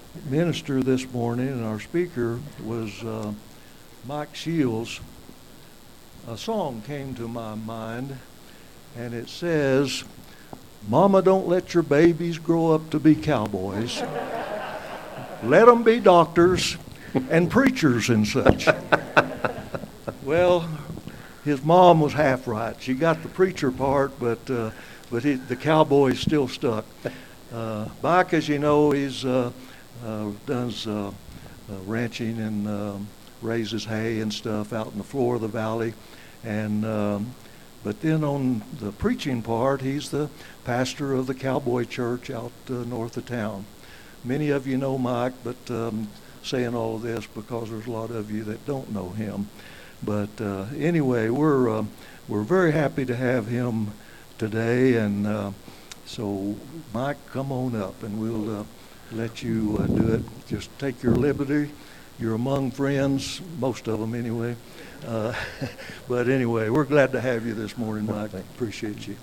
minister this morning, and our speaker was Mike Shields. A song came to my mind, and it says, "Mama, don't let your babies grow up to be cowboys. Let them be doctors and preachers and such." Well, his mom was half right. She got the preacher part, but the cowboy still stuck. Mike, as you know, he's does ranching and raises hay and stuff out in the floor of the valley, and but then on the preaching part, he's the pastor of the Cowboy Church out north of town. Many of you know Mike, but saying all of this because there's a lot of you that don't know him. But anyway, we're very happy to have him today, and so Mike, come on up, and we'll let you do it. Just take your liberty. You're among friends, most of them anyway. But anyway, we're glad to have you this morning, Mike. Appreciate you.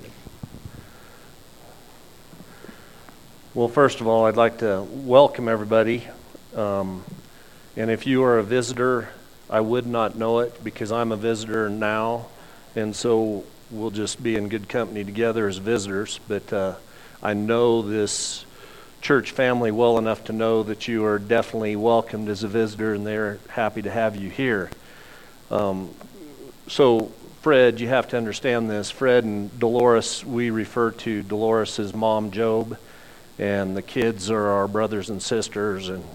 Well, first of all, I'd like to welcome everybody. And if you are a visitor, I would not know it because I'm a visitor now. And so we'll just be in good company together as visitors. But I know this church family well enough to know that you are definitely welcomed as a visitor, and they're happy to have you here. So Fred, you have to understand this. Fred and Dolores, we refer to Dolores as Mom Job, and the kids are our brothers and sisters, and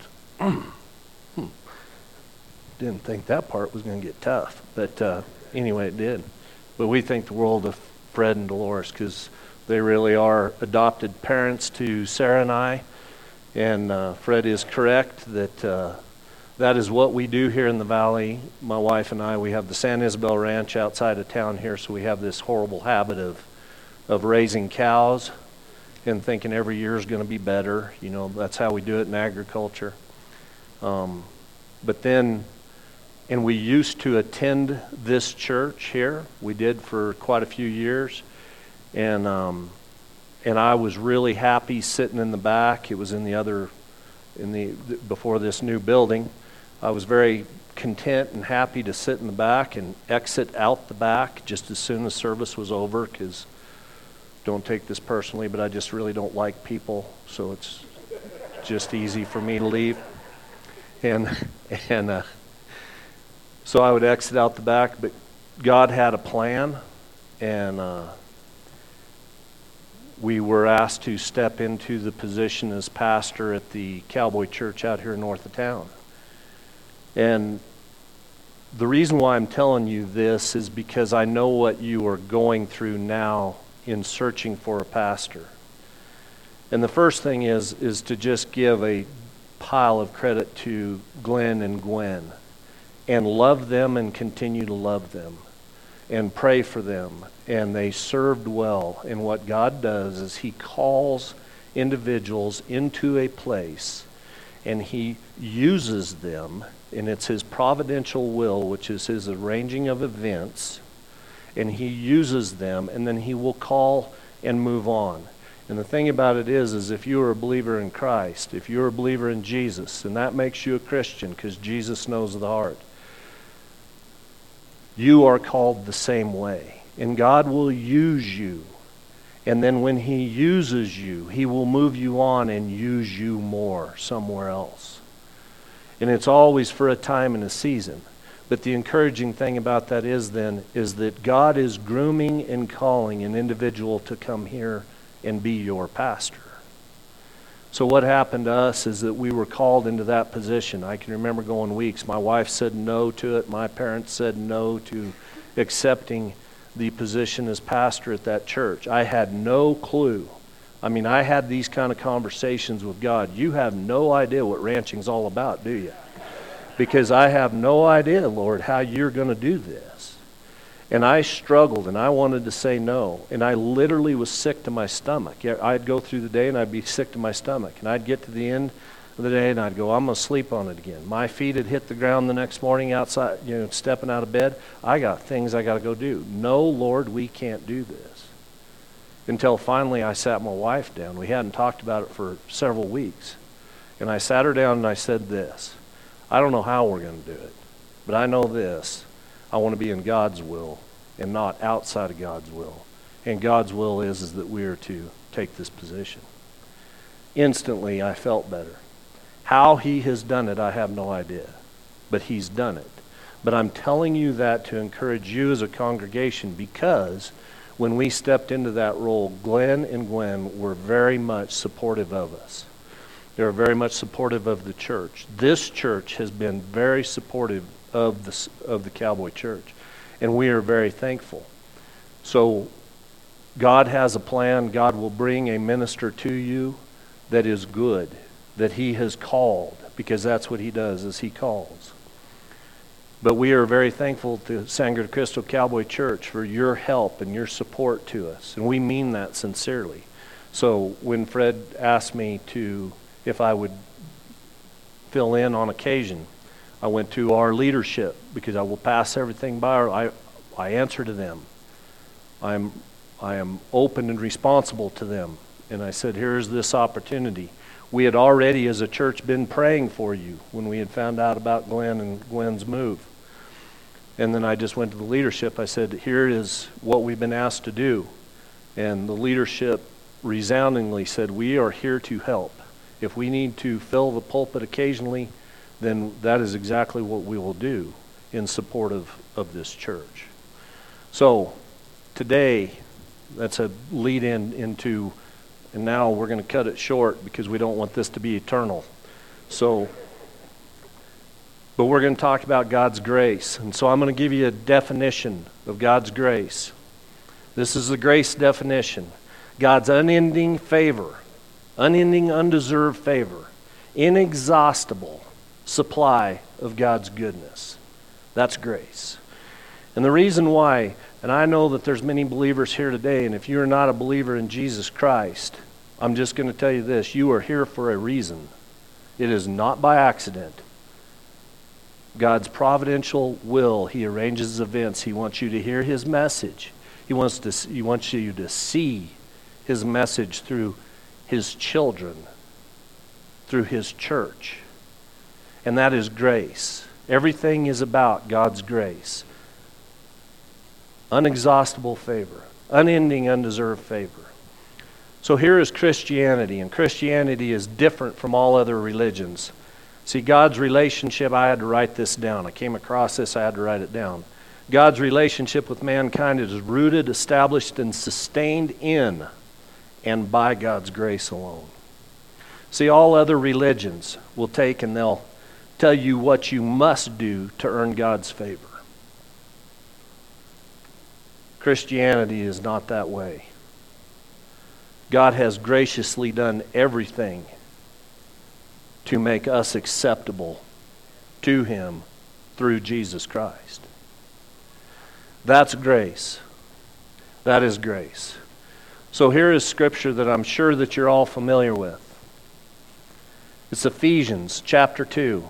didn't think that part was going to get tough, but anyway, it did. But we think the world of Fred and Dolores because they really are adopted parents to Sarah and I, and Fred is correct that that is what we do here in the valley. My wife and I, we have the San Isabel Ranch outside of town here, so we have this horrible habit of raising cows and thinking every year is going to be better. You know, that's how we do it in agriculture. But then, and we used to attend this church here. We did for quite a few years. And I was really happy sitting in the back. It was before this new building. I was very content and happy to sit in the back and exit out the back just as soon as service was over, because don't take this personally, but I just really don't like people, so it's just easy for me to leave. And so I would exit out the back, but God had a plan, and we were asked to step into the position as pastor at the Cowboy Church out here north of town. And the reason why I'm telling you this is because I know what you are going through now in searching for a pastor. And the first thing is to just give a pile of credit to Glenn and Gwen, and love them and continue to love them and pray for them. And they served well. And what God does is he calls individuals into a place and he uses them, and it's his providential will, which is his arranging of events, and he uses them, and then he will call and move on. And the thing about it is if you are a believer in Christ, if you're a believer in Jesus, and that makes you a Christian because Jesus knows the heart, you are called the same way. And God will use you. And then when he uses you, he will move you on and use you more somewhere else. And it's always for a time and a season. But the encouraging thing about that is that God is grooming and calling an individual to come here and be your pastor. So what happened to us is that we were called into that position. I can remember going weeks. My wife said no to it. My parents said no to accepting the position as pastor at that church. I had no clue. I mean, I had these kind of conversations with God. You have no idea what ranching's all about, do you? Because I have no idea, Lord, how you're going to do this. And I struggled, and I wanted to say no. And I literally was sick to my stomach. I'd go through the day, and I'd be sick to my stomach. And I'd get to the end of the day, and I'd go, I'm going to sleep on it again. My feet had hit the ground the next morning outside, stepping out of bed. I got things I got to go do. No, Lord, we can't do this. Until finally I sat my wife down. We hadn't talked about it for several weeks. And I sat her down and I said this: I don't know how we're going to do it, but I know this. I want to be in God's will and not outside of God's will. And God's will is that we are to take this position. Instantly, I felt better. How he has done it, I have no idea. But he's done it. But I'm telling you that to encourage you as a congregation, because when we stepped into that role, Glenn and Gwen were very much supportive of us. They were very much supportive of the church. This church has been very supportive of the Cowboy Church, and we are very thankful. So God has a plan. God will bring a minister to you that is good, that he has called, because that's what he does, is he calls. But we are very thankful to Sangre de Cristo Cowboy Church for your help and your support to us, and we mean that sincerely. So when Fred asked me if I would fill in on occasion, I went to our leadership, because I will pass everything by. I answer to them. I am open and responsible to them. And I said, here's this opportunity. We had already, as a church, been praying for you when we had found out about Glenn and Gwen's move. And then I just went to the leadership. I said, here is what we've been asked to do. And the leadership resoundingly said, we are here to help. If we need to fill the pulpit occasionally, then that is exactly what we will do in support of this church. So today, that's a lead into, and now we're going to cut it short because we don't want this to be eternal. But we're going to talk about God's grace. And so I'm going to give you a definition of God's grace. This is the grace definition. God's unending favor, unending undeserved favor, inexhaustible supply of God's goodness. That's grace. And the reason why, and I know that there's many believers here today, and if you're not a believer in Jesus Christ, I'm just going to tell you this: you are here for a reason. It is not by accident. God's providential will, he arranges events. He wants you to hear his message. He wants you to see his message through his children, through his church. And that is grace. Everything is about God's grace. Unexhaustible favor, unending, undeserved favor. So here is Christianity, and Christianity is different from all other religions. See, God's relationship, I had to write this down. I came across this, I had to write it down. God's relationship with mankind is rooted, established, and sustained in and by God's grace alone. See, all other religions will take and they'll tell you what you must do to earn God's favor. Christianity is not that way. God has graciously done everything to make us acceptable to him through Jesus Christ. That's grace. That is grace. So here is scripture that I'm sure that you're all familiar with. It's Ephesians chapter 2.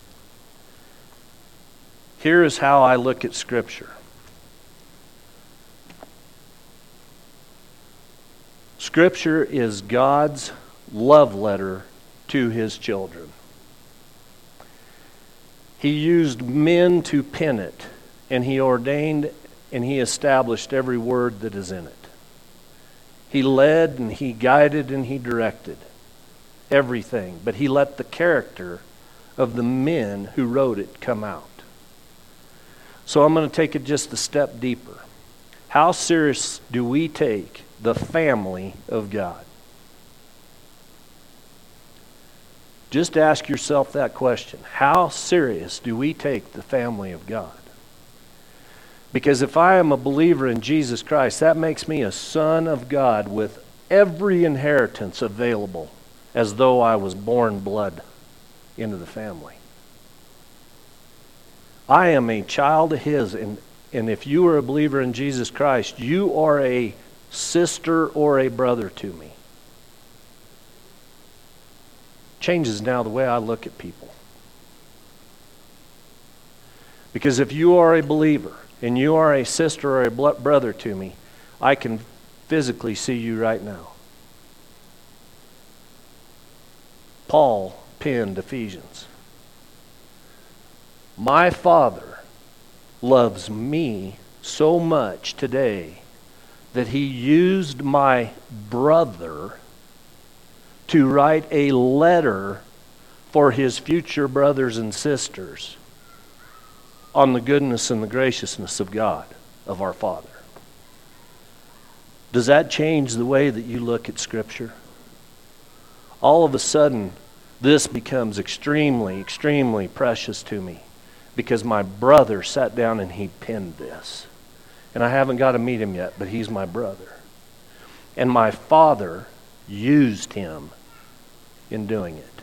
Here is how I look at scripture. Scripture is God's love letter to his children. He used men to pen it, and he ordained and he established every word that is in it. He led and he guided and he directed everything, but he let the character of the men who wrote it come out. So I'm going to take it just a step deeper. How serious do we take the family of God? Just ask yourself that question. How serious do we take the family of God? Because if I am a believer in Jesus Christ, that makes me a son of God with every inheritance available, as though I was born blood into the family. I am a child of his, and if you are a believer in Jesus Christ, you are a sister or a brother to me. Changes now the way I look at people. Because if you are a believer and you are a sister or a brother to me, I can physically see you right now. penned Ephesians. My Father loves me so much today that he used my brother to write a letter for his future brothers and sisters on the goodness and the graciousness of God, of our Father. Does that change the way that you look at Scripture? All of a sudden, this becomes extremely, extremely precious to me because my brother sat down and he penned this. And I haven't got to meet him yet, but he's my brother. And my Father used him in doing it.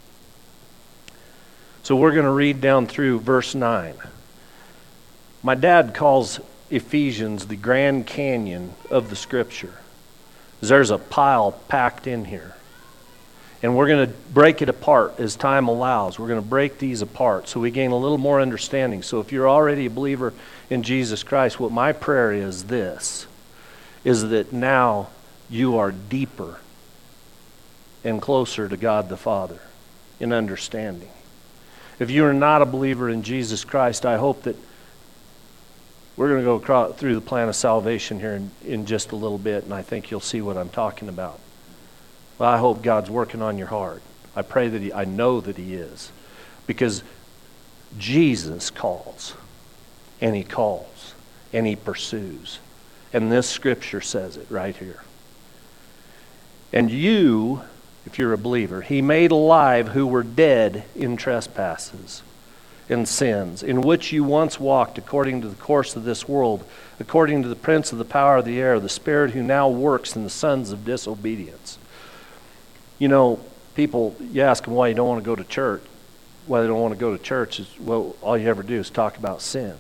So we're going to read down through verse 9. My dad calls Ephesians the Grand Canyon of the Scripture. There's a pile packed in here. And we're going to break it apart as time allows. We're going to break these apart so we gain a little more understanding. So if you're already a believer in Jesus Christ, what my prayer is this, is that now you are deeper and closer to God the Father in understanding. If you are not a believer in Jesus Christ, I hope that we're going to go through the plan of salvation here in just a little bit, and I think you'll see what I'm talking about. Well, I hope God's working on your heart. I pray that I know that he is. Because Jesus calls, and he calls, and he pursues. And this Scripture says it right here. And you, if you're a believer, he made alive who were dead in trespasses and sins, in which you once walked according to the course of this world, according to the prince of the power of the air, the spirit who now works in the sons of disobedience. You know, people, you ask them why you don't want to go to church. Why they don't want to go to church is, well, all you ever do is talk about sin.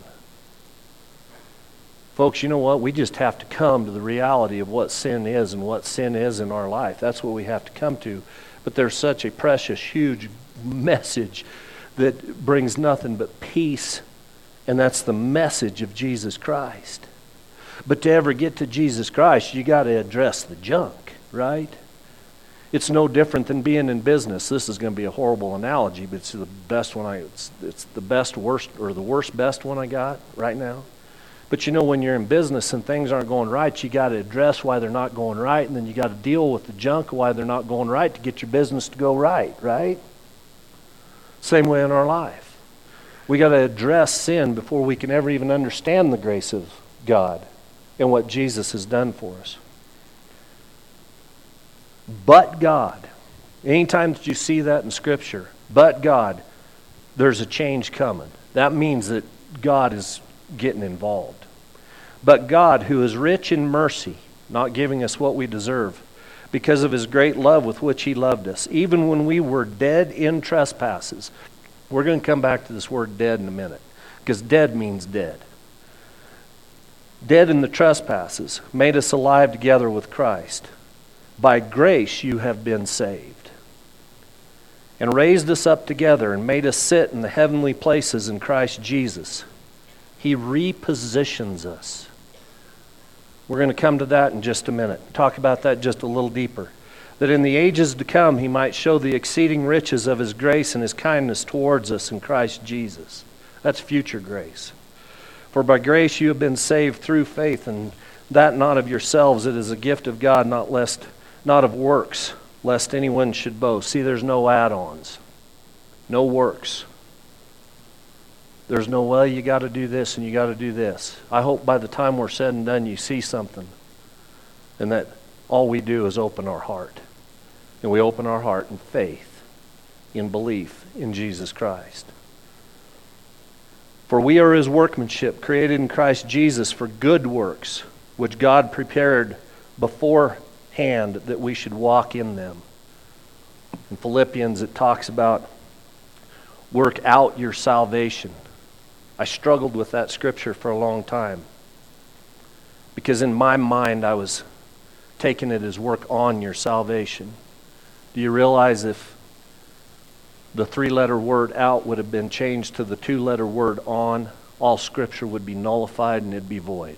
Folks, you know what? We just have to come to the reality of what sin is and what sin is in our life. That's what we have to come to. But there's such a precious, huge message that brings nothing but peace, and that's the message of Jesus Christ. But to ever get to Jesus Christ, you got to address the junk, right? It's no different than being in business. This is going to be a horrible analogy, but it's the best one it's the best worst or the worst best one I got right now. But you know, when you're in business and things aren't going right, you got to address why they're not going right, and then you got to deal with the junk why they're not going right to get your business to go right, right? Same way in our life. We got to address sin before we can ever even understand the grace of God and what Jesus has done for us. But God. Anytime that you see that in Scripture, but God, there's a change coming. That means that God is getting involved. But God, who is rich in mercy, not giving us what we deserve, because of his great love with which he loved us, even when we were dead in trespasses. We're going to come back to this word dead in a minute, because dead means dead. Dead in the trespasses, made us alive together with Christ. By grace you have been saved, and raised us up together and made us sit in the heavenly places in Christ Jesus. He repositions us. We're going to come to that in just a minute. Talk about that just a little deeper. That in the ages to come he might show the exceeding riches of his grace and his kindness towards us in Christ Jesus. That's future grace. For by grace you have been saved through faith, and that not of yourselves, it is a gift of God, not of works, lest anyone should boast. See, there's no add-ons, no works. There's no, well, you got to do this and you got to do this. I hope by the time we're said and done, you see something, and that all we do is open our heart. And we open our heart in faith, in belief in Jesus Christ. For we are his workmanship, created in Christ Jesus for good works, which God prepared beforehand that we should walk in them. In Philippians it talks about work out your salvation. I struggled with that scripture for a long time because in my mind I was taking it as work on your salvation. Do you realize if the 3-letter word out would have been changed to the 2-letter word on, all scripture would be nullified and it'd be void.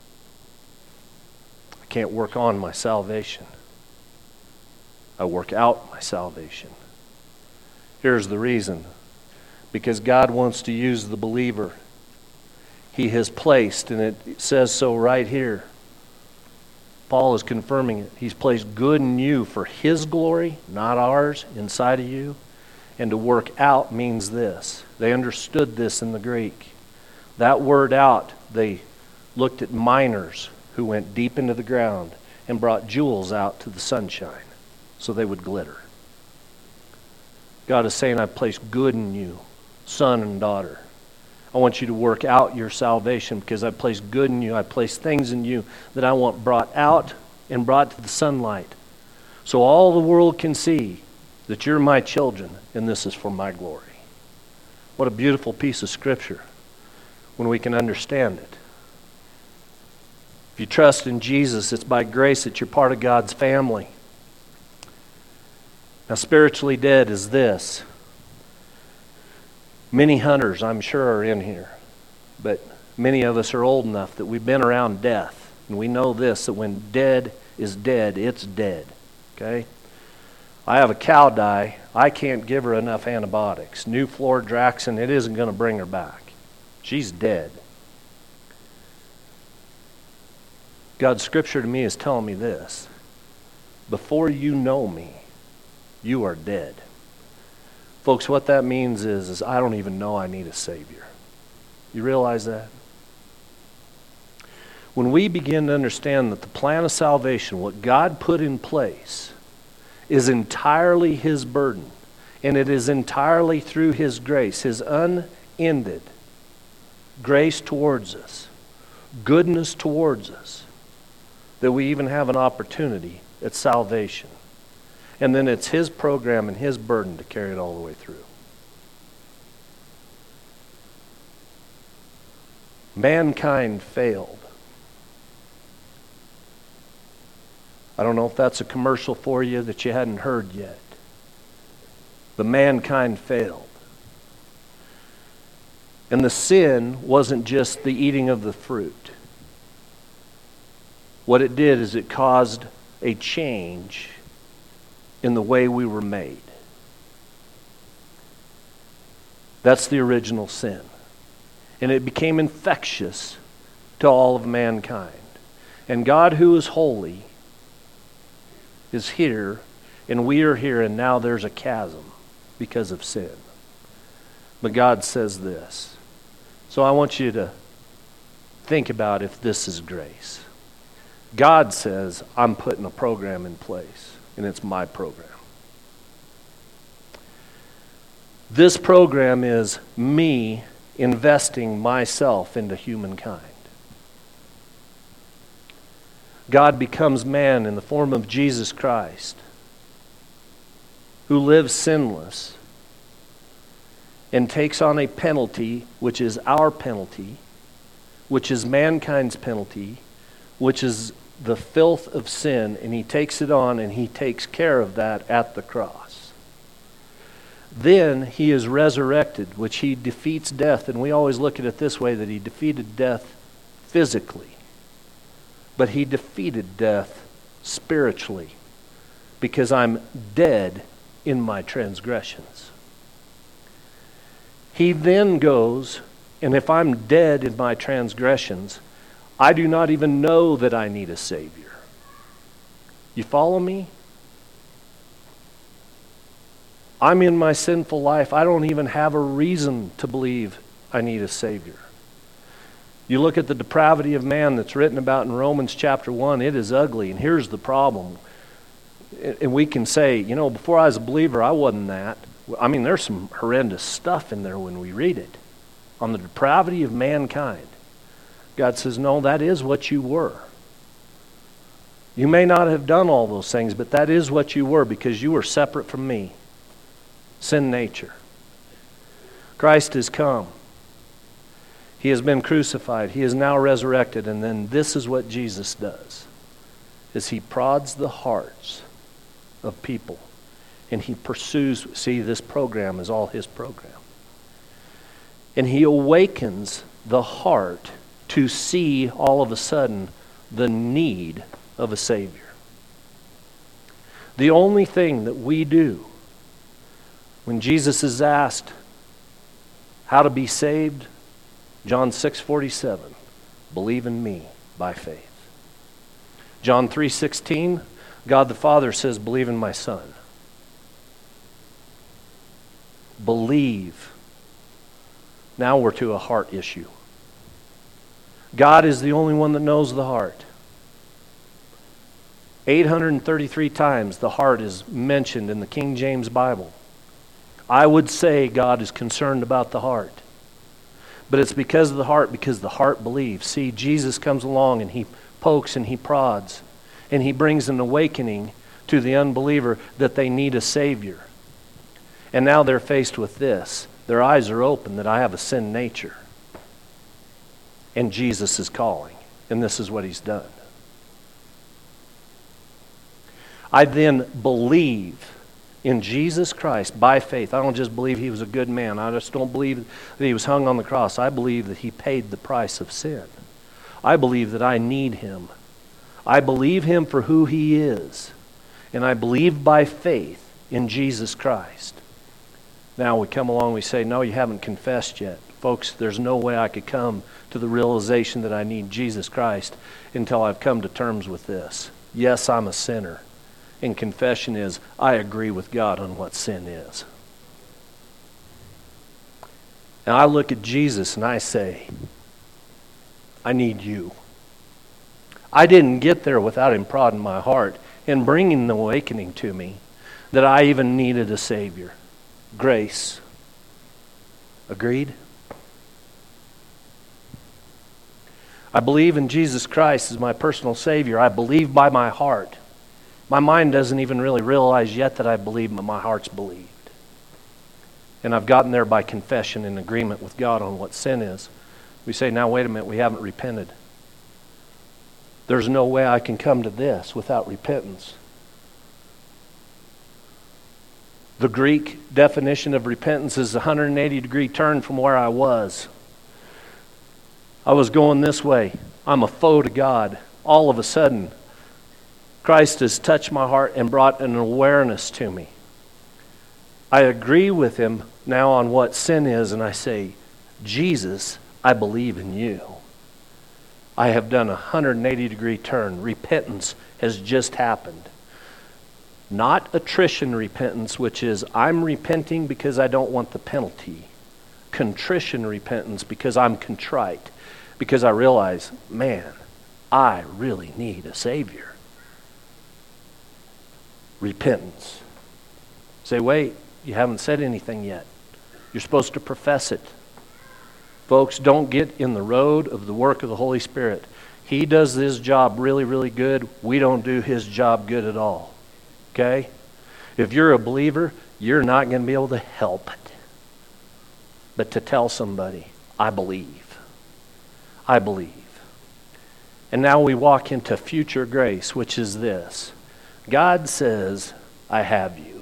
I can't work on my salvation. I work out my salvation. Here's the reason. Because God wants to use the believer. He has placed, and it says so right here. Paul is confirming it. He's placed good in you for His glory, not ours, inside of you. And to work out means this. They understood this in the Greek. That word out, they looked at miners who went deep into the ground and brought jewels out to the sunshine so they would glitter. God is saying, I've placed good in you, son and daughter. I want you to work out your salvation because I've placed good in you. I've placed things in you that I want brought out and brought to the sunlight so all the world can see that you're my children and this is for my glory. What a beautiful piece of scripture when we can understand it. If you trust in Jesus, it's by grace that you're part of God's family. Now, spiritually dead is this. Many hunters, I'm sure, are in here, but many of us are old enough that we've been around death, and we know this, that when dead is dead, it's dead, okay? I have a cow die. I can't give her enough antibiotics. New Flordraxin, it isn't going to bring her back. She's dead. God's scripture to me is telling me this. Before you know me, you are dead. Folks, what that means is I don't even know I need a Savior. You realize that? When we begin to understand that the plan of salvation, what God put in place, is entirely His burden, and it is entirely through His grace, His unended grace towards us, goodness towards us, that we even have an opportunity at salvation. And then it's His program and His burden to carry it all the way through. Mankind failed. I don't know if that's a commercial for you that you hadn't heard yet. But mankind failed. And the sin wasn't just the eating of the fruit. What it did is it caused a change in the way we were made. That's the original sin. And it became infectious to all of mankind. And God, who is holy, is here, and we are here, and now there's a chasm because of sin. But God says this. So I want you to think about if this is grace. God says, I'm putting a program in place, and it's my program. This program is me investing myself into humankind. God becomes man in the form of Jesus Christ, who lives sinless and takes on a penalty, which is our penalty, which is mankind's penalty, which is the filth of sin, and He takes it on and He takes care of that at the cross. Then He is resurrected, which He defeats death, and we always look at it this way, that He defeated death physically. But He defeated death spiritually, because I'm dead in my transgressions. He then goes, and if I'm dead in my transgressions, I do not even know that I need a Savior. You follow me? I'm in my sinful life. I don't even have a reason to believe I need a Savior. You look at the depravity of man that's written about in Romans chapter 1, it is ugly, and here's the problem. And we can say, before I was a believer, I wasn't that. I mean, there's some horrendous stuff in there when we read it on the depravity of mankind. God says, no, that is what you were. You may not have done all those things, but that is what you were because you were separate from me. Sin nature. Christ has come. He has been crucified. He is now resurrected. And then this is what Jesus does, is He prods the hearts of people. And He pursues, see, this program is all His program. And He awakens the heart to see all of a sudden the need of a Savior. The only thing that we do When Jesus is asked how to be saved, John 6:47, believe in me by faith. John 3:16, God the Father says, believe in my Son. Believe. Now we're to a heart issue. God is the only one that knows the heart. 833 times the heart is mentioned in the King James Bible. I would say God is concerned about the heart. But it's because of the heart, because the heart believes. See, Jesus comes along and he pokes and he prods, and he brings an awakening to the unbeliever that they need a Savior. And now they're faced with this. Their eyes are open that I have a sin nature. And Jesus is calling. And this is what he's done. I then believe in Jesus Christ by faith. I don't just believe he was a good man. I just don't believe that he was hung on the cross. I believe that he paid the price of sin. I believe that I need him. I believe him for who he is. And I believe by faith in Jesus Christ. Now we come along and we say, no, you haven't confessed yet. Folks, there's no way I could come to the realization that I need Jesus Christ until I've come to terms with this. Yes, I'm a sinner. And confession is, I agree with God on what sin is. And I look at Jesus and I say, I need you. I didn't get there without him prodding my heart and bringing the awakening to me that I even needed a Savior. Grace. Agreed? I believe in Jesus Christ as my personal Savior. I believe by my heart. My mind doesn't even really realize yet that I believe, but my heart's believed. And I've gotten there by confession and agreement with God on what sin is. We say, now wait a minute, we haven't repented. There's no way I can come to this without repentance. The Greek definition of repentance is a 180-degree turn from where I was. I was going this way. I'm a foe to God. All of a sudden, Christ has touched my heart and brought an awareness to me. I agree with him now on what sin is, and I say, Jesus, I believe in you. I have done a 180-degree turn. Repentance has just happened. Not attrition repentance, which is I'm repenting because I don't want the penalty. Contrition repentance because I'm contrite. Because I realize, man, I really need a Savior. Repentance. Say, wait, you haven't said anything yet. You're supposed to profess it. Folks, don't get in the road of the work of the Holy Spirit. He does his job really, really good. We don't do his job good at all. Okay? If you're a believer, you're not going to be able to help it. But to tell somebody, I believe. I believe. And now we walk into future grace, which is this. God says, I have you.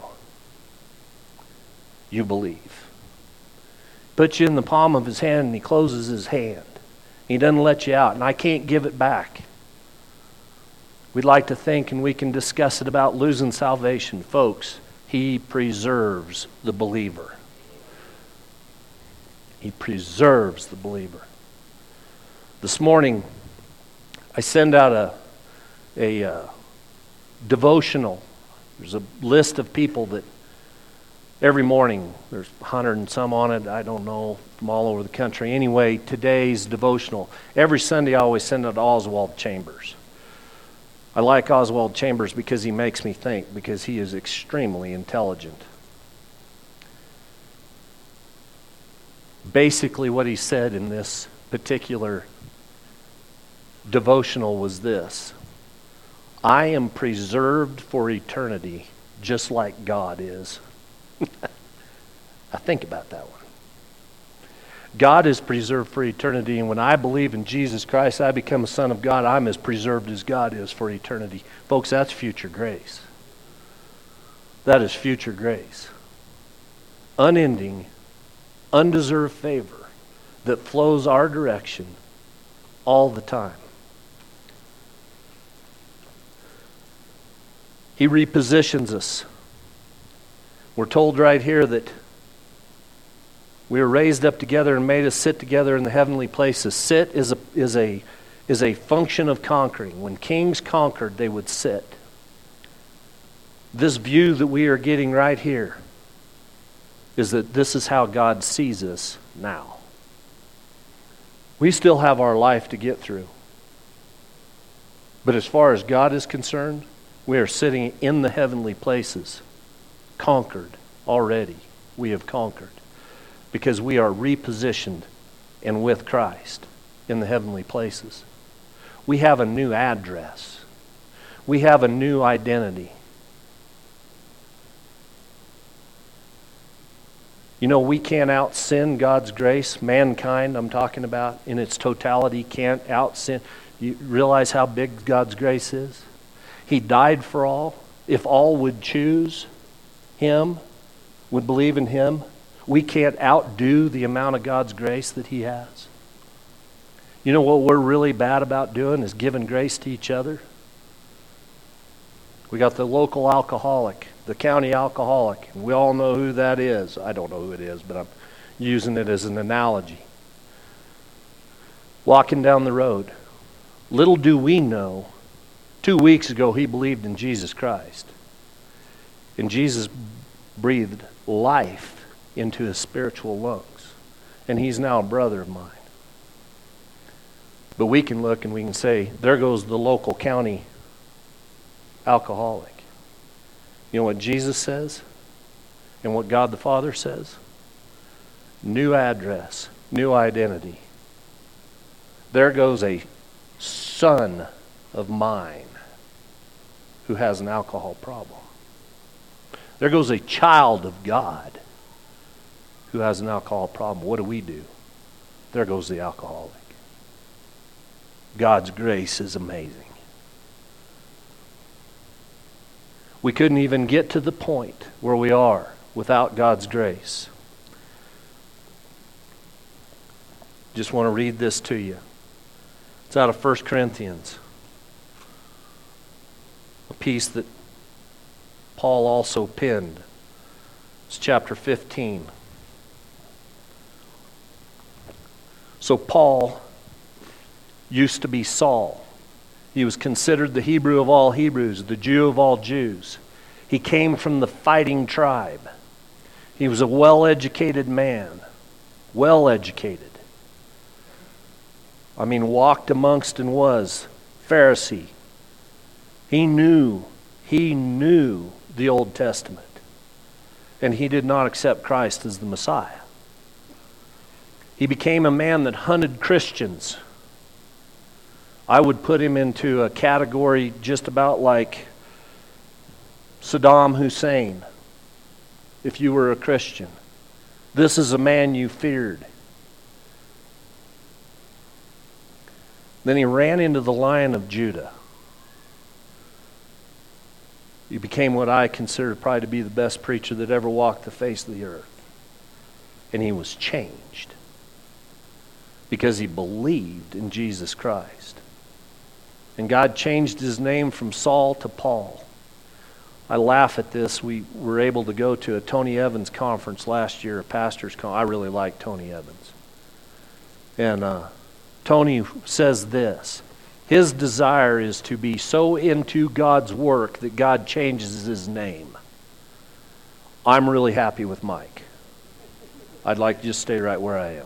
You believe. Puts you in the palm of his hand and he closes his hand. He doesn't let you out, and I can't give it back. We'd like to think, and we can discuss it about losing salvation. Folks, he preserves the believer. He preserves the believer. This morning, I send out a devotional. There's a list of people that every morning, there's 100 and some on it, I don't know, from all over the country. Anyway, today's devotional. Every Sunday I always send it to Oswald Chambers. I like Oswald Chambers because he makes me think, because he is extremely intelligent. Basically what he said in this particular devotional was this: I am preserved for eternity just like God is. I think about that one. God is preserved for eternity, and when I believe in Jesus Christ, I become a son of God. I'm as preserved as God is for eternity. Folks, that's future grace. That is future grace. Unending, undeserved favor that flows our direction all the time. He repositions us. We're told right here that we were raised up together and made us sit together in the heavenly places. Sit is a function of conquering. When kings conquered, they would sit. This view that we are getting right here is that this is how God sees us now. We still have our life to get through. But as far as God is concerned, we are sitting in the heavenly places, conquered already. We have conquered because we are repositioned and with Christ in the heavenly places. We have a new address. We have a new identity. You know, we can't out-sin God's grace. Mankind, I'm talking about, in its totality, can't out-sin. You realize how big God's grace is? He died for all. If all would choose Him, would believe in Him, we can't outdo the amount of God's grace that He has. You know what we're really bad about doing is giving grace to each other. We got the local alcoholic, the county alcoholic, and we all know who that is. I don't know who it is, but I'm using it as an analogy. Walking down the road. Little do we know, 2 weeks ago he believed in Jesus Christ. And Jesus breathed life into his spiritual lungs. And he's now a brother of mine. But we can look and we can say, there goes the local county alcoholic. You know what Jesus says? And what God the Father says? New address, new identity. There goes a son of mine who has an alcohol problem. There goes a child of God who has an alcohol problem. What do? There goes the alcoholic. God's grace is amazing. We couldn't even get to the point where we are without God's grace. Just want to read this to you. It's out of 1 Corinthians. A piece that Paul also penned. It's chapter 15. So Paul used to be Saul. He was considered the Hebrew of all Hebrews, the Jew of all Jews. He came from the fighting tribe. He was a well-educated man. Well-educated. I mean, walked amongst and was Pharisee. He knew the Old Testament. And he did not accept Christ as the Messiah. He became a man that hunted Christians. I would put him into a category just about like Saddam Hussein, if you were a Christian. This is a man you feared. Then he ran into the Lion of Judah. He became what I consider probably to be the best preacher that ever walked the face of the earth. And he was changed because he believed in Jesus Christ. And God changed his name from Saul to Paul. I laugh at this. We were able to go to a Tony Evans conference last year, a pastor's conference. I really like Tony Evans. And Tony says this. His desire is to be so into God's work that God changes his name. I'm really happy with Mike. I'd like to just stay right where I am.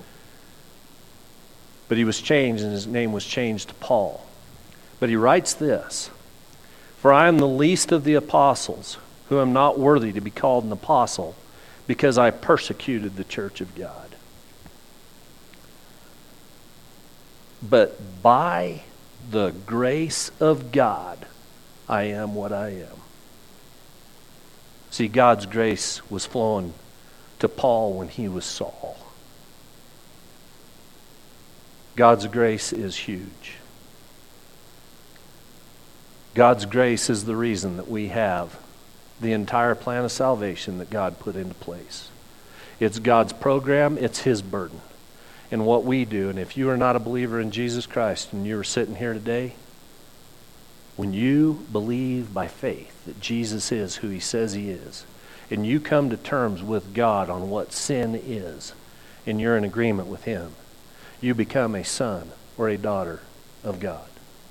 But he was changed, and his name was changed to Paul. But he writes this, "For I am the least of the apostles, who am not worthy to be called an apostle, because I persecuted the church of God. But by the grace of God, I am what I am." See, God's grace was flowing to Paul when he was Saul. God's grace is huge. God's grace is the reason that we have the entire plan of salvation that God put into place. It's God's program, it's His burden. And what we do, and if you are not a believer in Jesus Christ and you are sitting here today, when you believe by faith that Jesus is who He says He is, and you come to terms with God on what sin is, and you're in agreement with Him, you become a son or a daughter of God.